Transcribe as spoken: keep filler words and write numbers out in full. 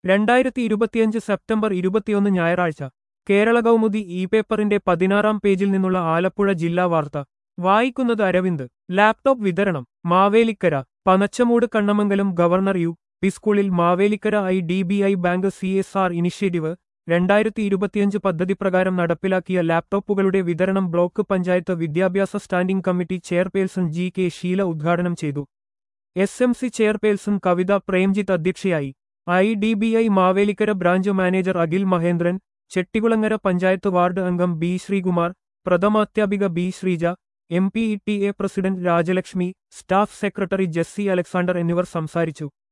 രണ്ടായിരത്തി ഇരുപത്തിയഞ്ച് സെപ്റ്റംബർ ഇരുപത്തിയൊന്ന് ഞായറാഴ്ച കേരള കൗമുദി ഇ പേപ്പറിന്റെ പതിനാറാം പേജിൽ നിന്നുള്ള ആലപ്പുഴ ജില്ലാ വാർത്ത വായിക്കുന്നത് അരവിന്ദ്. ലാപ്ടോപ്പ് വിതരണം Mavelikkara. Panachamoodu Kannamangalam governor U P സ്കൂളിൽ Mavelikkara I D B I bank C S R initiative രണ്ടായിരത്തി ഇരുപത്തിയഞ്ച് പദ്ധതി പ്രകാരം നടപ്പിലാക്കിയ ലാപ്ടോപ്പുകളുടെ വിതരണം ബ്ലോക്ക് പഞ്ചായത്ത് വിദ്യാഭ്യാസ standing committee chairperson G K Sheela ഉദ്ഘാടനം ചെയ്തു. S M C chairperson Kavitha Premjith അധ്യക്ഷയായി. I D B I Mavelikkara branch manager Akhil Mahendran, Chettikulangara panchayat ward അംഗം ബി ശ്രീകുമാർ, പ്രഥമാധ്യാപിക B Sreeja, M P E T A president Rajalakshmi, staff secretary Jessy Alexander എന്നിവർ സംസാരിച്ചു.